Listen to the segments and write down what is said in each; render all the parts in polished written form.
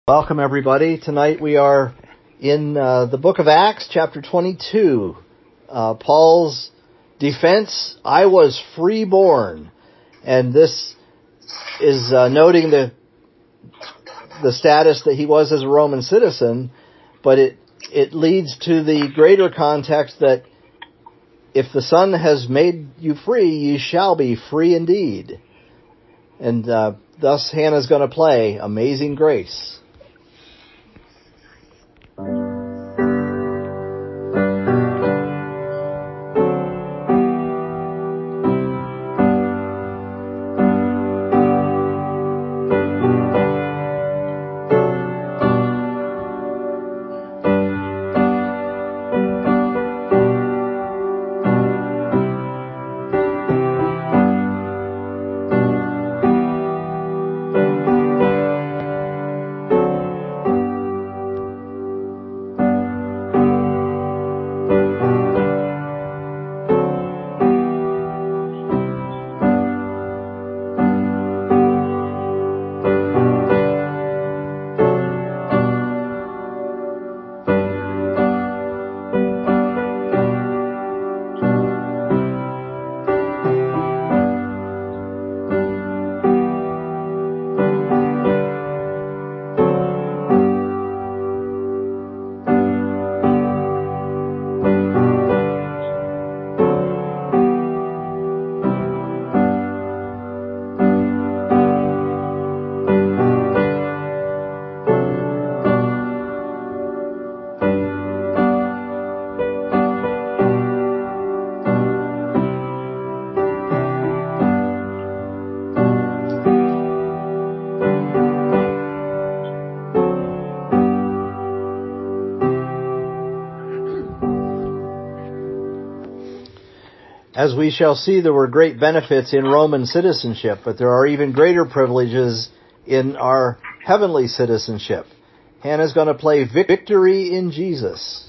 Welcome, everybody. Tonight we are in the book of Acts, chapter 22. Paul's defense, I was freeborn. And this is noting the status that he was as a Roman citizen, but it leads to the greater context that if the Son has made you free, ye shall be free indeed. And thus Hannah's going to play Amazing Grace. As we shall see, there were great benefits in Roman citizenship, but there are even greater privileges in our heavenly citizenship. Hannah's going to play Victory in Jesus.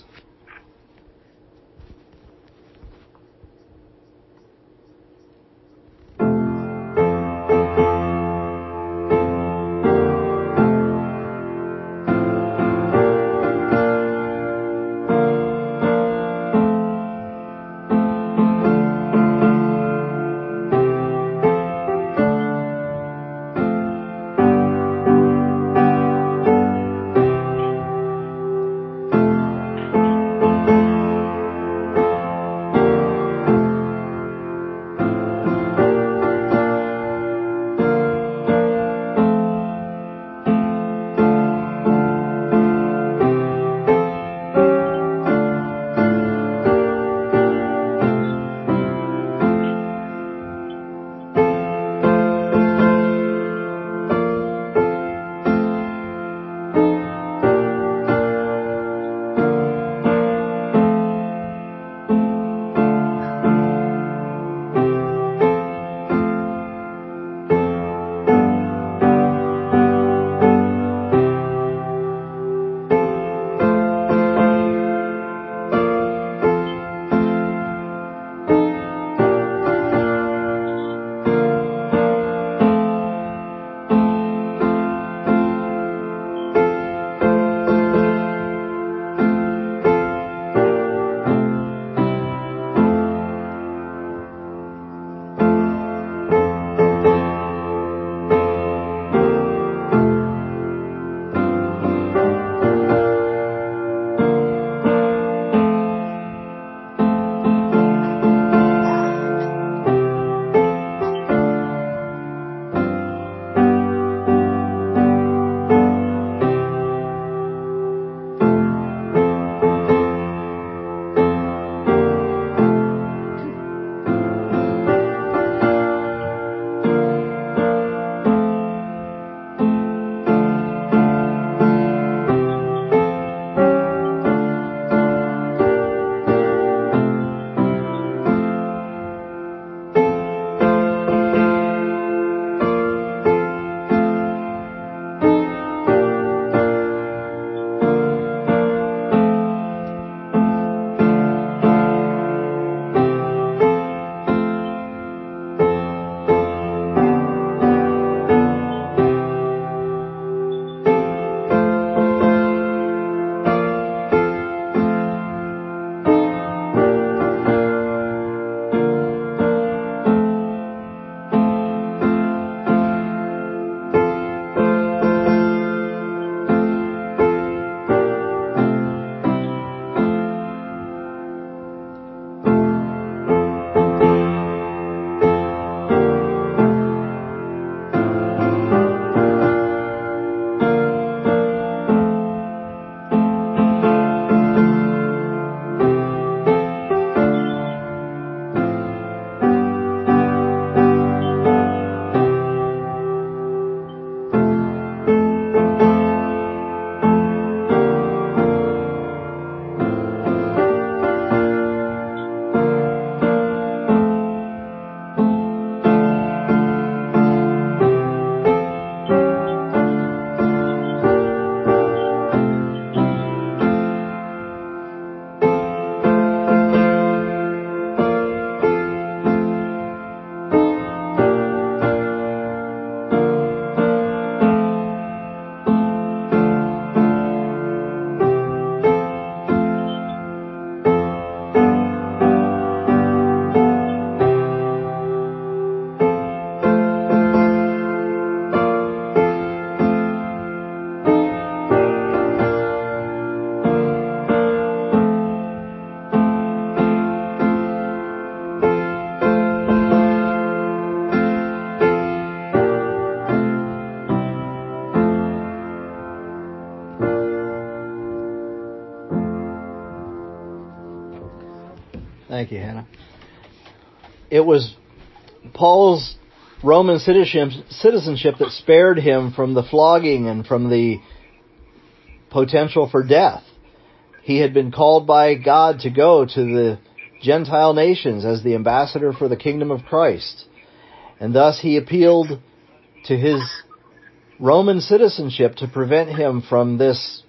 Thank you, Hannah. It was Paul's Roman citizenship that spared him from the flogging and from the potential for death. He had been called by God to go to the Gentile nations as the ambassador for the kingdom of Christ. And thus he appealed to his Roman citizenship to prevent him from this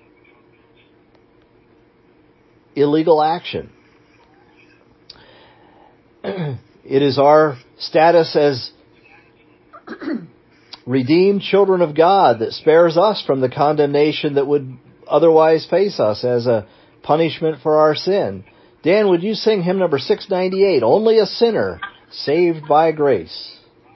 illegal action. It is our status as redeemed children of God that spares us from the condemnation that would otherwise face us as a punishment for our sin. Dan, would you sing hymn number 698, Only a Sinner Saved by Grace?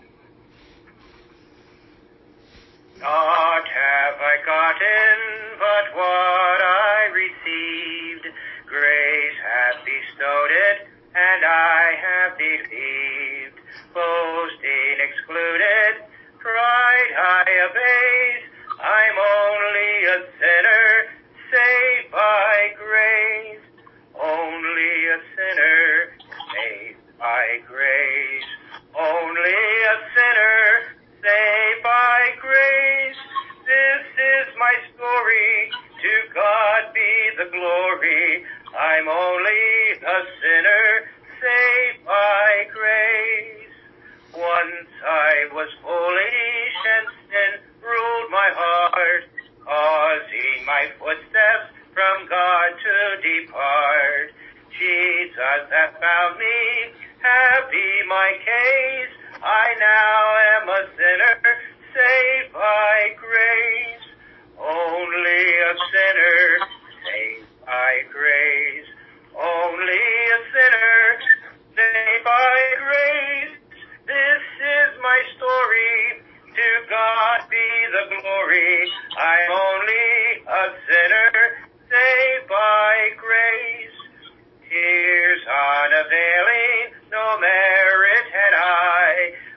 Naught have I gotten but what I received. Grace hath bestowed it, and I have believed. Boasting excluded, pride I abase. I'm only a sinner, saved by grace. Only a sinner, saved by grace. Only a sinner, saved by grace. This is my story, to God be the glory. I'm only a sinner, saved by grace. Once I was foolish and sin ruled my heart, causing my footsteps from God to depart. Jesus hath found me, happy my case. I now am a sinner, saved by grace. Only a sinner, saved by grace. Only a sinner, saved by grace. This is my story, to God be the glory. I'm only a sinner, saved by grace. Tears unavailing, no merit had I.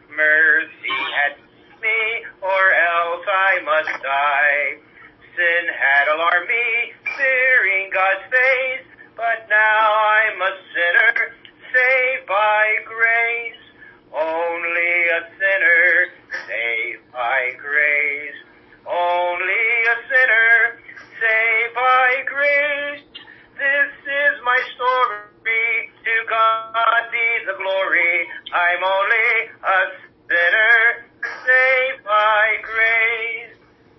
Mercy had me, or else I must die. Sin had alarmed me, fearing God's face, but now I'm a sinner, saved by grace. Only a sinner, saved by grace. Only a sinner, saved by grace. This is my story, to God be the glory. I'm only a sinner, saved by grace.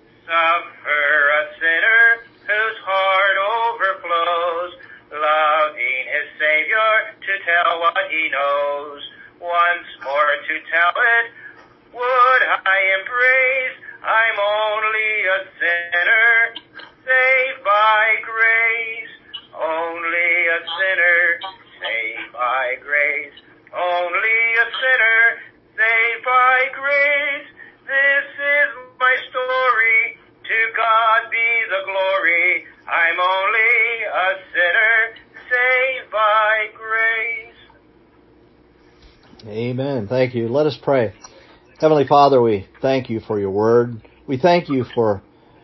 Suffer a sinner whose heart overflows, loving his Savior to tell what he knows. Once more to tell it, would I embrace? I'm only a sinner, saved by grace. Only a sinner, saved by grace. Only a sinner, saved by grace. This is my story, to God be the glory. I'm only a sinner, saved by grace. Amen. Thank you. Let us pray. Heavenly Father, we thank you for your word. We thank you for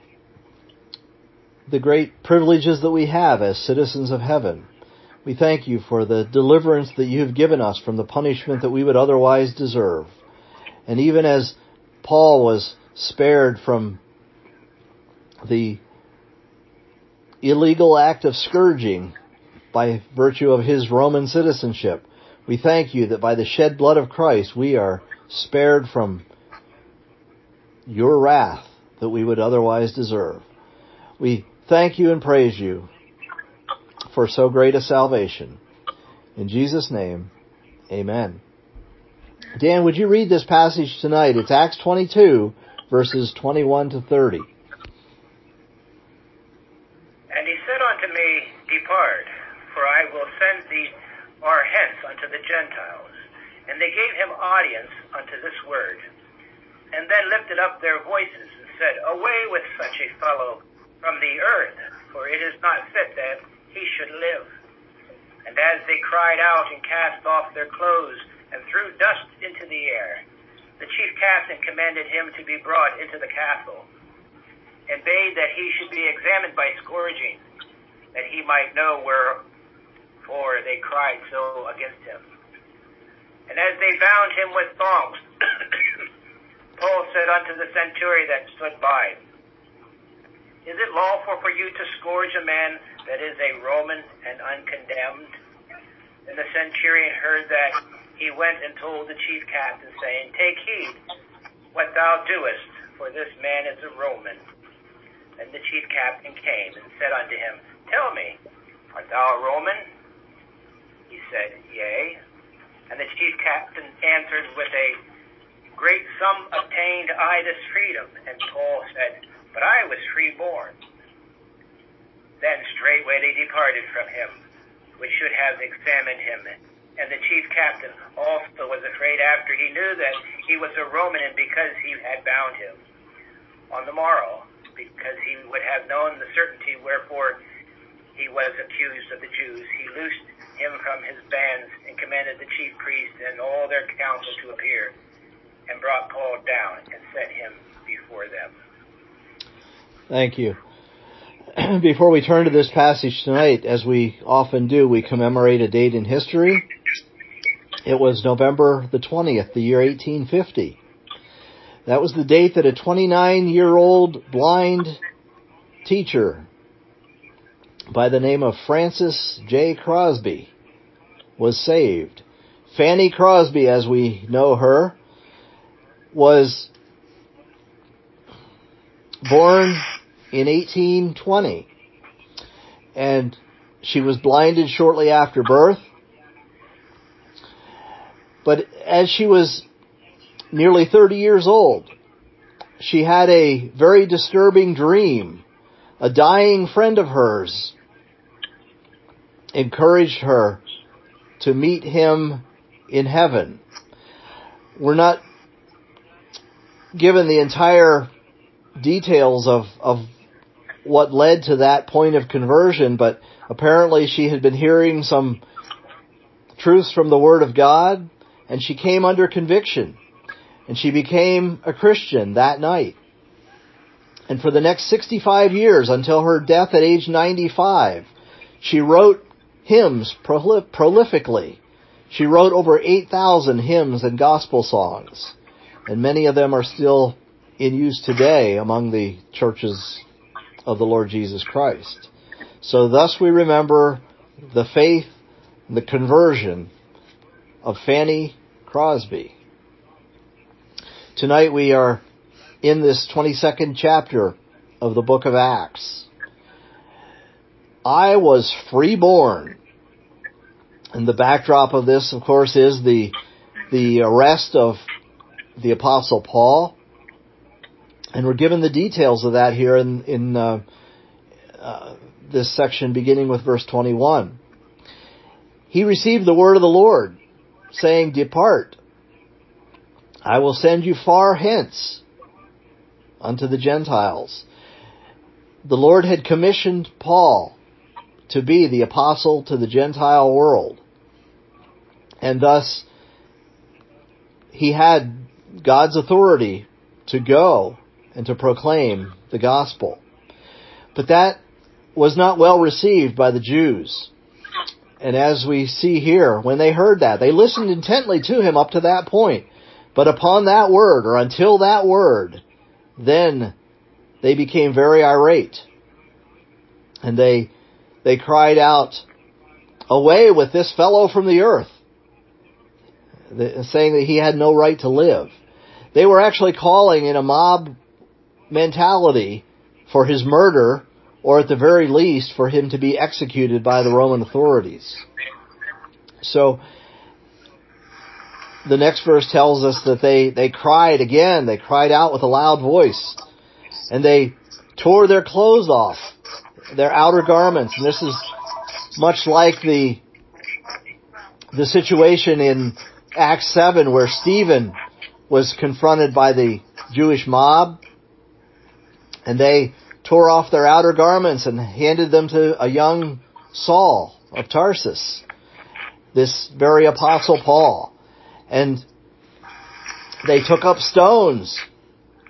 the great privileges that we have as citizens of heaven. We thank you for the deliverance that you have given us from the punishment that we would otherwise deserve. And even as Paul was spared from the illegal act of scourging by virtue of his Roman citizenship, we thank you that by the shed blood of Christ we are spared from your wrath that we would otherwise deserve. We thank you and praise you for so great a salvation. In Jesus' name, amen. Dan, would you read this passage tonight? It's Acts 22, verses 21 to 30. And he said unto me, Depart, for I will send thee far hence unto the Gentiles. And they gave him audience unto this word, and then lifted up their voices and said, Away with such a fellow from the earth, for it is not fit that he should live. And as they cried out and cast off their clothes and threw dust into the air, the chief captain commanded him to be brought into the castle, and bade that he should be examined by scourging, that he might know for they cried so against him. And as they bound him with thongs, Paul said unto the centurion that stood by, Is it lawful for you to scourge a man that is a Roman and uncondemned? And the centurion heard that. He went and told the chief captain, saying, Take heed what thou doest, for this man is a Roman. And the chief captain came and said unto him, Tell me, art thou a Roman? He said, Yea. And the chief captain answered, With a great sum obtained I this freedom. And Paul said, But I was freeborn. Then straightway they departed from him, which should have examined him. And the chief captain also was afraid after he knew that he was a Roman, and because he had bound him. On the morrow, because he would have known the certainty wherefore he was accused of the Jews, he loosed him from his bands and commanded the chief priest and all their council to appear, and brought Paul down and set him before them. Thank you. Before we turn to this passage tonight, as we often do, we commemorate a date in history. It was November the 20th, the year 1850. That was the date that a 29-year-old blind teacher by the name of Frances J. Crosby was saved. Fanny Crosby, as we know her, was born in 1820, and she was blinded shortly after birth. But as she was nearly 30 years old, she had a very disturbing dream. A dying friend of hers encouraged her to meet him in heaven. We're not given the entire details of what led to that point of conversion, but apparently she had been hearing some truths from the Word of God, and she came under conviction, and she became a Christian that night. And for the next 65 years, until her death at age 95, she wrote hymns prolifically. She wrote over 8,000 hymns and gospel songs, and many of them are still in use today among the churches of the Lord Jesus Christ. So thus we remember the faith, the conversion of Fanny Crosby. Tonight we are in this 22nd chapter of the book of Acts. I was freeborn. And the backdrop of this, of course, is the arrest of the Apostle Paul. And we're given the details of that here in this section beginning with verse 21. He received the word of the Lord, saying, Depart, I will send you far hence unto the Gentiles. The Lord had commissioned Paul to be the apostle to the Gentile world. And thus, he had God's authority to go and to proclaim the gospel. But that was not well received by the Jews. And as we see here, when they heard that, they listened intently to him up to that point. But upon that word, or until that word, then they became very irate. And they cried out, Away with this fellow from the earth, saying that he had no right to live. They were actually calling in a mob mentality for his murder, or at the very least for him to be executed by the Roman authorities. So the next verse tells us that they cried again. They cried out with a loud voice, and they tore their clothes off, their outer garments. And this is much like the situation in Acts 7 where Stephen was confronted by the Jewish mob, and they tore off their outer garments and handed them to a young Saul of Tarsus, this very apostle Paul. And they took up stones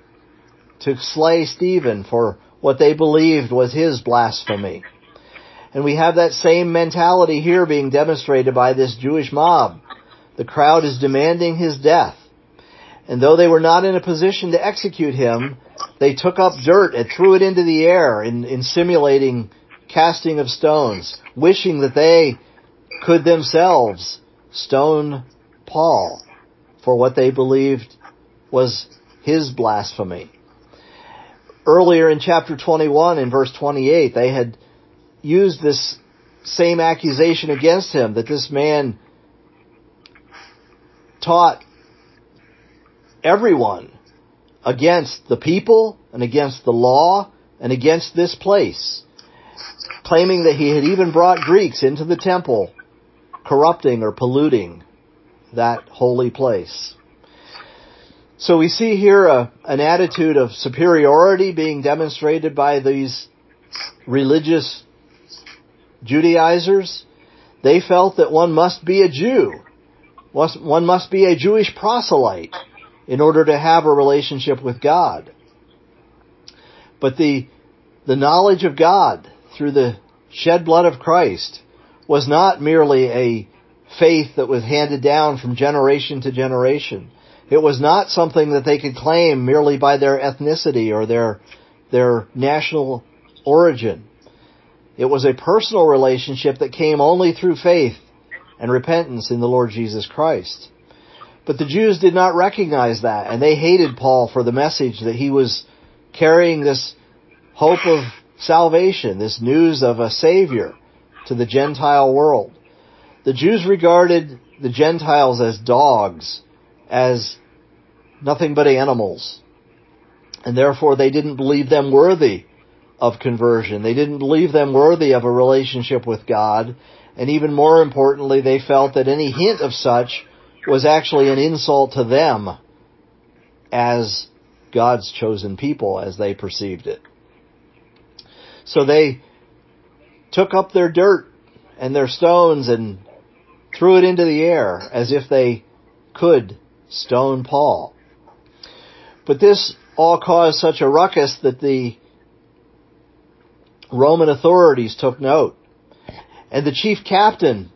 to slay Stephen for what they believed was his blasphemy. And we have that same mentality here being demonstrated by this Jewish mob. The crowd is demanding his death. And though they were not in a position to execute him, they took up dirt and threw it into the air in simulating casting of stones, wishing that they could themselves stone Paul for what they believed was his blasphemy. Earlier in chapter 21, in verse 28, they had used this same accusation against him, that this man taught everyone against the people and against the law and against this place, claiming that he had even brought Greeks into the temple, corrupting or polluting that holy place. So we see here an attitude of superiority being demonstrated by these religious Judaizers. They felt that one must be a Jew. One must be a Jewish proselyte in order to have a relationship with God. But the knowledge of God through the shed blood of Christ was not merely a faith that was handed down from generation to generation. It was not something that they could claim merely by their ethnicity or their national origin. It was a personal relationship that came only through faith and repentance in the Lord Jesus Christ. But the Jews did not recognize that, and they hated Paul for the message that he was carrying, this hope of salvation, this news of a Savior to the Gentile world. The Jews regarded the Gentiles as dogs, as nothing but animals, and therefore they didn't believe them worthy of conversion. They didn't believe them worthy of a relationship with God, and even more importantly, they felt that any hint of such was actually an insult to them as God's chosen people, as they perceived it. So they took up their dirt and their stones and threw it into the air as if they could stone Paul. But this all caused such a ruckus that the Roman authorities took note. And the chief captain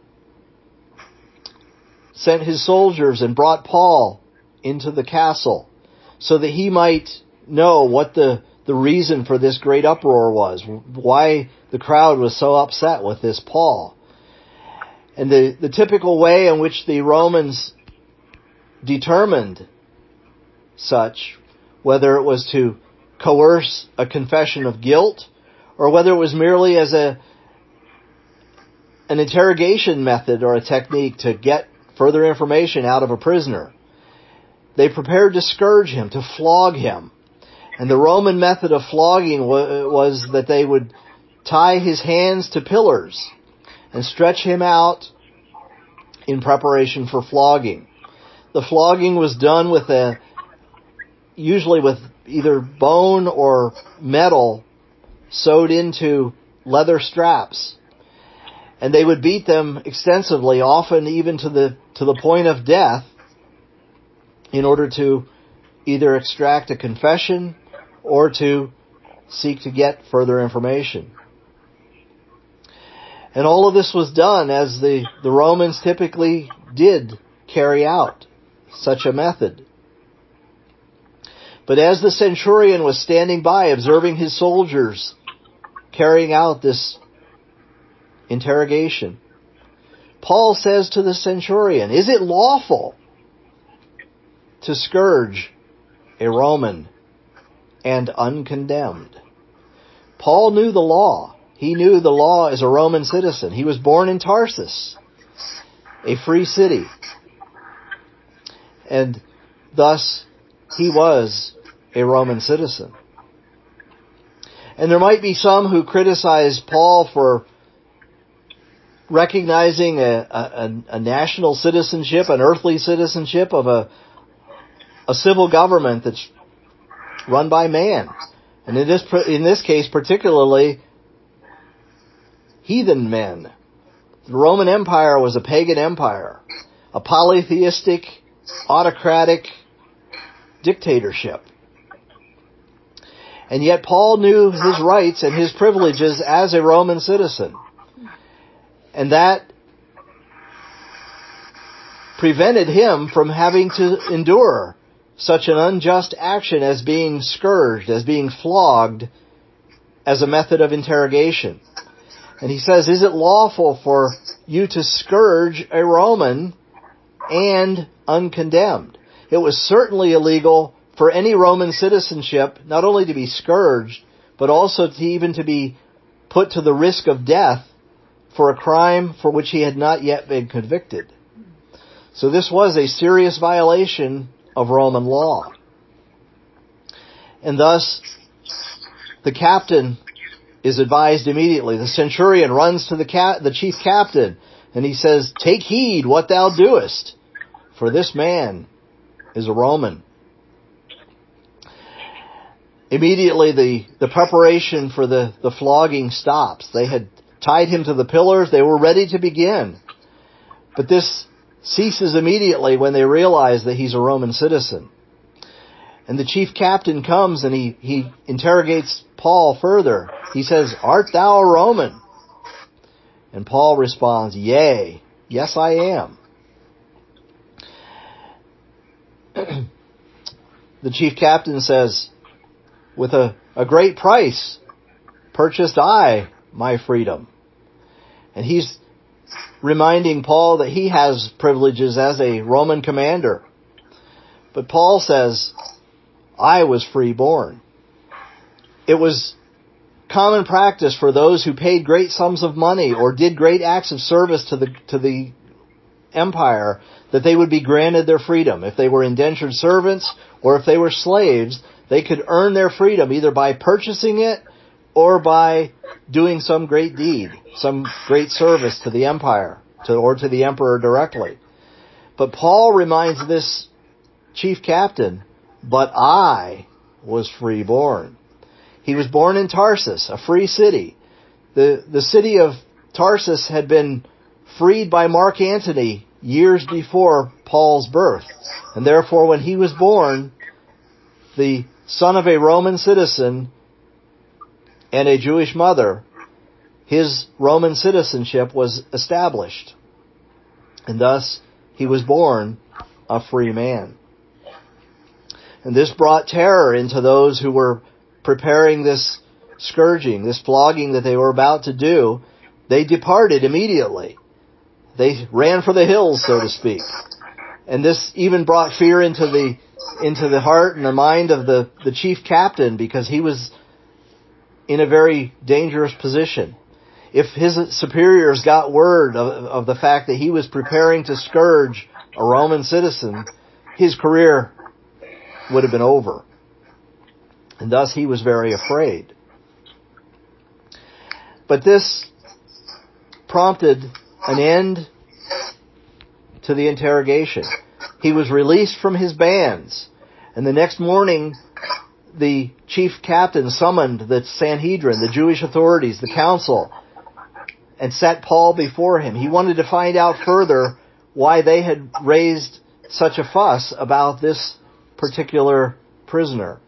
sent his soldiers and brought Paul into the castle so that he might know what the reason for this great uproar was, why the crowd was so upset with this Paul. And the typical way in which the Romans determined such, whether it was to coerce a confession of guilt or whether it was merely as an interrogation method or a technique to get further information out of a prisoner, they prepared to scourge him, to flog him. And the Roman method of flogging was that they would tie his hands to pillars and stretch him out in preparation for flogging. The flogging was done usually with either bone or metal sewed into leather straps. And they would beat them extensively, often even to the point of death, in order to either extract a confession or to seek to get further information. And all of this was done as the Romans typically did carry out such a method. But as the centurion was standing by, observing his soldiers carrying out this interrogation, Paul says to the centurion, "Is it lawful to scourge a Roman and uncondemned?" Paul knew the law. He knew the law as a Roman citizen. He was born in Tarsus, a free city. And thus, he was a Roman citizen. And there might be some who criticize Paul for recognizing a national citizenship, an earthly citizenship of a civil government that's run by man. And in this case, particularly, heathen men. The Roman Empire was a pagan empire, a polytheistic, autocratic dictatorship. And yet Paul knew his rights and his privileges as a Roman citizen. And that prevented him from having to endure such an unjust action as being scourged, as being flogged, as a method of interrogation. And he says, is it lawful for you to scourge a Roman and uncondemned? It was certainly illegal for any Roman citizenship not only to be scourged, but also to be put to the risk of death for a crime for which he had not yet been convicted. So this was a serious violation of Roman law. And thus, the captain is advised immediately. The centurion runs to the chief captain, and he says, take heed what thou doest, for this man is a Roman. Immediately, the preparation for the flogging stops. They had tied him to the pillars. They were ready to begin. But this ceases immediately when they realize that he's a Roman citizen. And the chief captain comes and he interrogates Paul further. He says, art thou a Roman? And Paul responds, yea, yes I am. The chief captain says, with a great price purchased I my freedom. And he's reminding Paul that he has privileges as a Roman commander. But Paul says, I was freeborn. It was common practice for those who paid great sums of money or did great acts of service to the empire that they would be granted their freedom. If they were indentured servants or if they were slaves, they could earn their freedom either by purchasing it or by doing some great deed, some great service to the empire or to the emperor directly. But Paul reminds this chief captain, but I was freeborn. He was born in Tarsus, a free city. The city of Tarsus had been freed by Mark Antony years before Paul's birth. And therefore, when he was born, the son of a Roman citizen and a Jewish mother, his Roman citizenship was established. And thus, he was born a free man. And this brought terror into those who were preparing this scourging, this flogging that they were about to do. They departed immediately. They ran for the hills, so to speak. And this even brought fear into the heart and the mind of the chief captain, because he was in a very dangerous position. If his superiors got word of the fact that he was preparing to scourge a Roman citizen, his career would have been over. And thus he was very afraid. But this prompted an end to the interrogation. He was released from his bands, and the next morning the chief captain summoned the Sanhedrin, the Jewish authorities, the council, and set Paul before him. He wanted to find out further why they had raised such a fuss about this particular prisoner.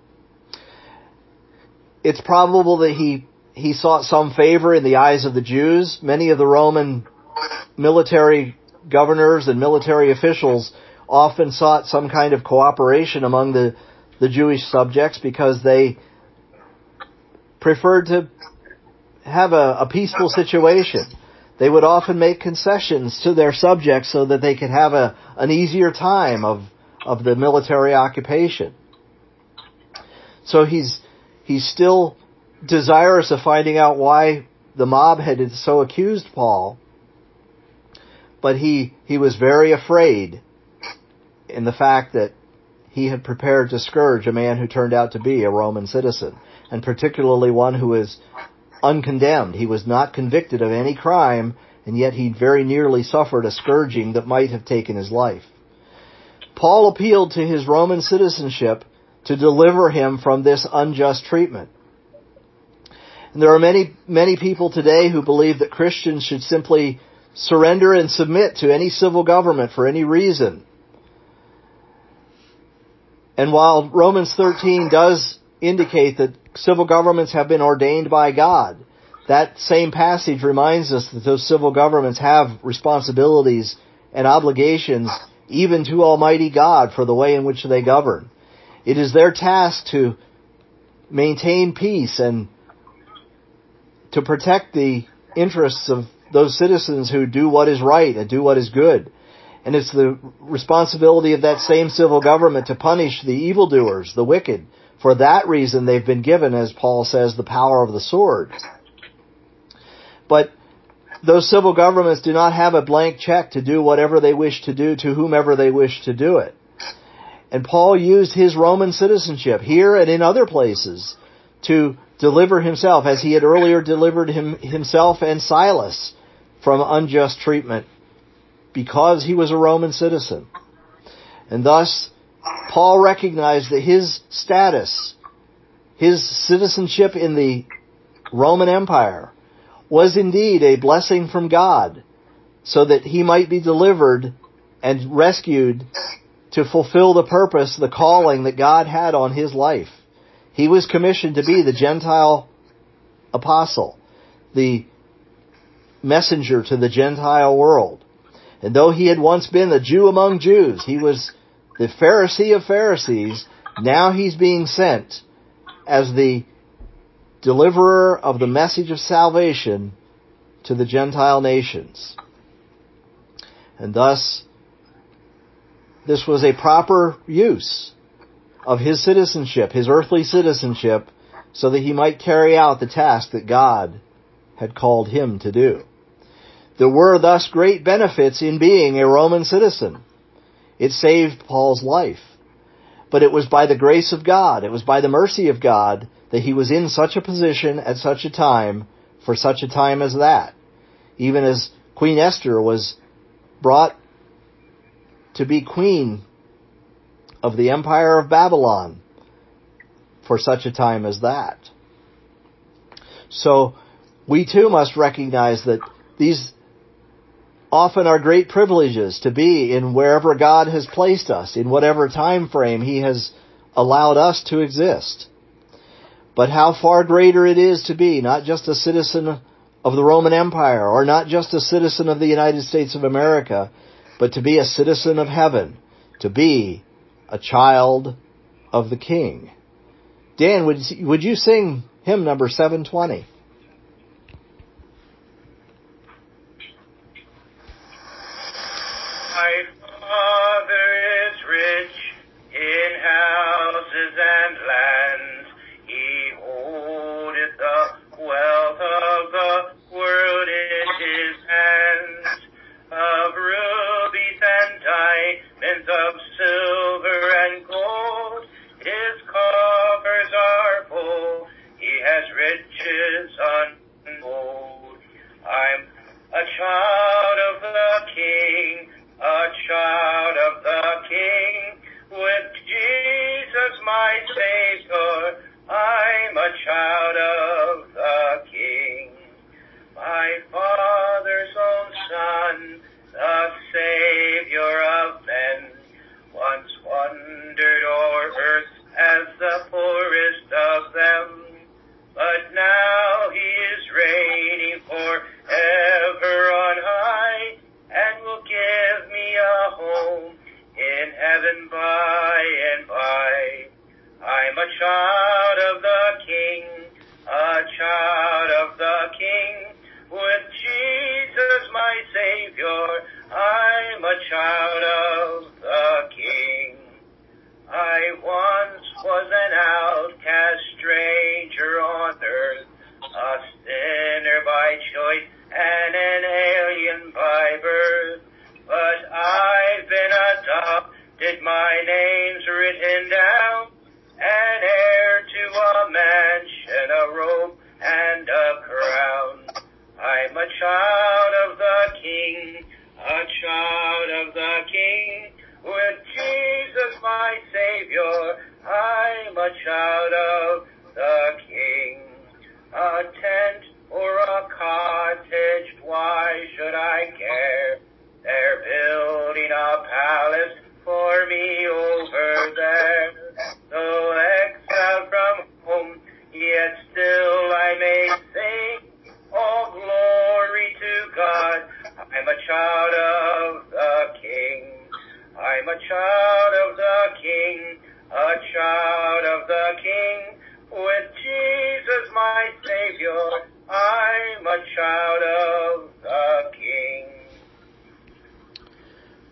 It's probable that he sought some favor in the eyes of the Jews. Many of the Roman military governors and military officials often sought some kind of cooperation among the Jewish subjects because they preferred to have a peaceful situation. They would often make concessions to their subjects so that they could have an easier time of the military occupation. So he's still desirous of finding out why the mob had so accused Paul, but he was very afraid in the fact that he had prepared to scourge a man who turned out to be a Roman citizen, and particularly one who is uncondemned. He was not convicted of any crime, and yet he very nearly suffered a scourging that might have taken his life. Paul appealed to his Roman citizenship to deliver him from this unjust treatment. And there are many people today who believe that Christians should simply surrender and submit to any civil government for any reason. And while Romans 13 does indicate that civil governments have been ordained by God, that same passage reminds us that those civil governments have responsibilities and obligations even to Almighty God for the way in which they govern. It is their task to maintain peace and to protect the interests of those citizens who do what is right and do what is good. And it's the responsibility of that same civil government to punish the evildoers, the wicked. For that reason they've been given, as Paul says, the power of the sword. But those civil governments do not have a blank check to do whatever they wish to do to whomever they wish to do it. And Paul used his Roman citizenship here and in other places to deliver himself, as he had earlier delivered himself and Silas from unjust treatment because he was a Roman citizen. And thus, Paul recognized that his status, his citizenship in the Roman Empire, was indeed a blessing from God, so that he might be delivered and rescued to fulfill the purpose, the calling that God had on his life. He was commissioned to be the Gentile apostle, the messenger to the Gentile world. And though he had once been a Jew among Jews, he was the Pharisee of Pharisees, now he's being sent as the deliverer of the message of salvation to the Gentile nations. And thus, this was a proper use of his citizenship, his earthly citizenship, so that he might carry out the task that God had called him to do. There were thus great benefits in being a Roman citizen. It saved Paul's life. But it was by the grace of God, it was by the mercy of God, that he was in such a position at such a time, for such a time as that. Even as Queen Esther was brought to be queen of the Empire of Babylon for such a time as that. So we too must recognize that these often are great privileges to be in wherever God has placed us, in whatever time frame he has allowed us to exist. But how far greater it is to be not just a citizen of the Roman Empire, or not just a citizen of the United States of America, but to be a citizen of heaven, to be a child of the King. Dan, would you sing hymn number 720? My Father is rich in houses and lands. He holdeth the wealth of the world in his hands. Of rubies and diamonds, of silver and gold, his coffers are full. He has riches untold. I'm a child of the King, a child of the King. With Jesus my Savior, I'm a child of the King. My Father's own Son, the Savior of men, once wandered o'er earth as the poorest of them. But now he is reigning forever on high.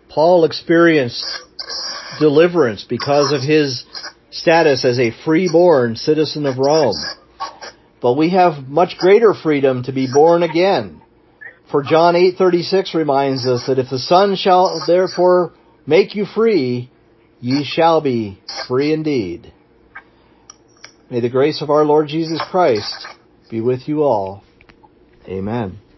Paul experienced deliverance because of his status as a freeborn citizen of Rome. But we have much greater freedom to be born again. For John 8:36 reminds us that if the Son shall therefore make you free, ye shall be free indeed. May the grace of our Lord Jesus Christ be with you all. Amen.